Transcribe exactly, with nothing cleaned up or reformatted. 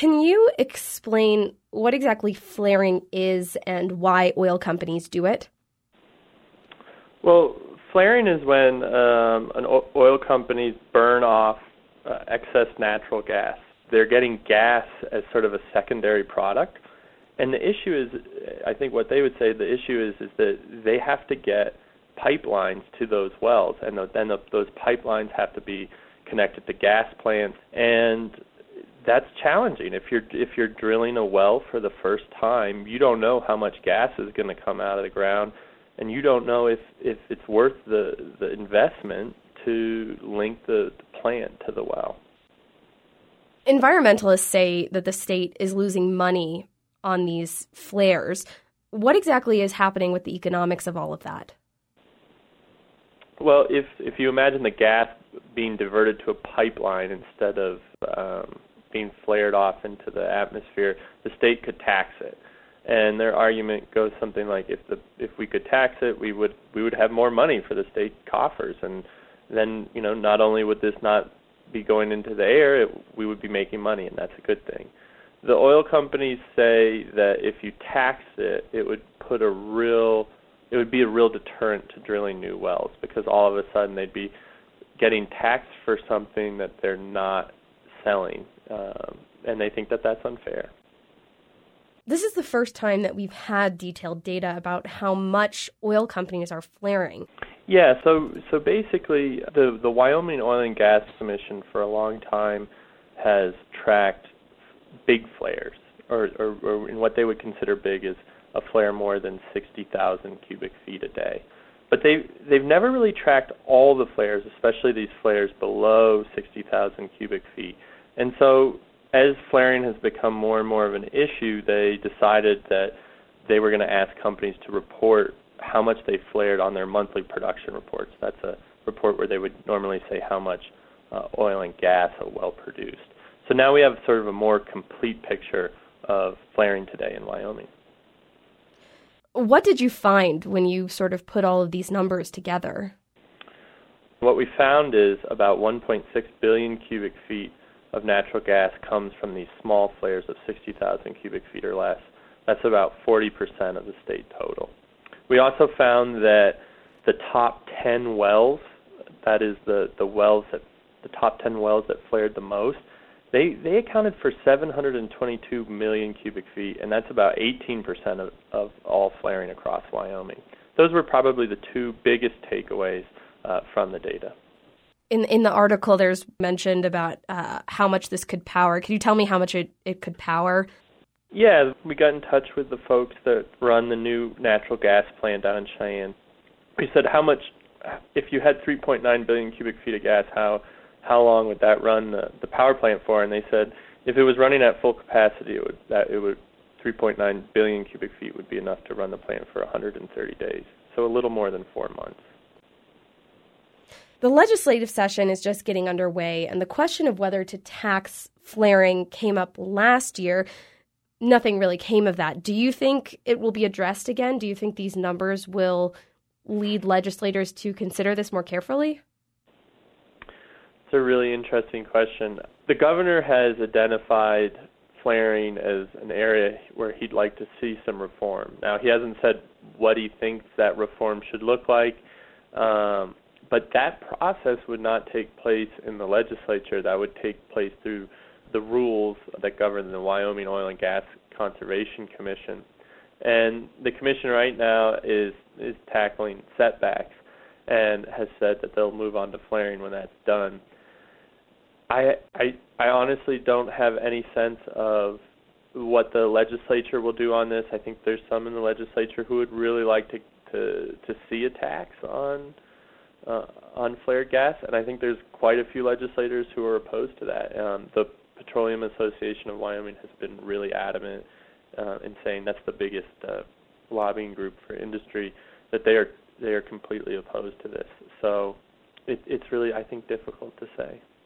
Can you explain what exactly flaring is and why oil companies do it? Well, flaring is when um, an o- oil companies burn off uh, excess natural gas. They're getting gas as sort of a secondary product. And the issue is, I think what they would say the issue is, is that they have to get pipelines to those wells, and then the, those pipelines have to be connected to gas plants, and that's challenging. If you're if you're drilling a well for the first time, you don't know how much gas is going to come out of the ground, and you don't know if, if it's worth the, the investment to link the, the plant to the well. Environmentalists say that the state is losing money on these flares. What exactly is happening with the economics of all of that? Well, if if you imagine the gas being diverted to a pipeline instead of um, being flared off into the atmosphere, the state could tax it. And their argument goes something like, if the if we could tax it, we would we would have more money for the state coffers, and then you know not only would this not be going into the air, it, we would be making money, and that's a good thing. The oil companies say that if you tax it, it would put a real it would be a real deterrent to drilling new wells, because all of a sudden they'd be getting taxed for something that they're not selling, um, and they think that that's unfair. This is the first time that we've had detailed data about how much oil companies are flaring. Yeah, so so basically the, the Wyoming Oil and Gas Commission for a long time has tracked big flares, or, or, or in what they would consider big is a flare more than sixty thousand cubic feet a day. But they, they've never really tracked all the flares, especially these flares below sixty thousand cubic feet. And so as flaring has become more and more of an issue, they decided that they were going to ask companies to report how much they flared on their monthly production reports. That's a report where they would normally say how much uh, oil and gas a well produced. So now we have sort of a more complete picture of flaring today in Wyoming. What did you find when you sort of put all of these numbers together? What we found is about one point six billion cubic feet of natural gas comes from these small flares of sixty thousand cubic feet or less. That's about forty percent of the state total. We also found that the top ten wells, that is the, the wells that the top ten wells that flared the most, They they accounted for seven hundred twenty-two million cubic feet, and that's about eighteen percent of, of all flaring across Wyoming. Those were probably the two biggest takeaways uh, from the data. In in the article, there's mentioned about uh, how much this could power. Could you tell me how much it, it could power? Yeah, we got in touch with the folks that run the new natural gas plant down in Cheyenne. We said, how much, if you had three point nine billion cubic feet of gas, how how long would that run the, the power plant for? And they said if it was running at full capacity, it would that it would three point nine billion cubic feet would be enough to run the plant for one hundred thirty days, so a little more than four months. The legislative session is just getting underway, and the question of whether to tax flaring came up last year. Nothing really came of that. Do you think it will be addressed again? Do you think these numbers will lead legislators to consider this more carefully? It's a really interesting question. The governor has identified flaring as an area where he'd like to see some reform. Now, he hasn't said what he thinks that reform should look like, um, but that process would not take place in the legislature. That would take place through the rules that govern the Wyoming Oil and Gas Conservation Commission. And the commission right now is, is tackling setbacks and has said that they'll move on to flaring when that's done. I, I I honestly don't have any sense of what the legislature will do on this. I think there's some in the legislature who would really like to to, to see a tax on uh, on flared gas, and I think there's quite a few legislators who are opposed to that. Um, the Petroleum Association of Wyoming has been really adamant uh, in saying that's the biggest uh, lobbying group for industry, that they are they are completely opposed to this. So it, it's really, I think, difficult to say.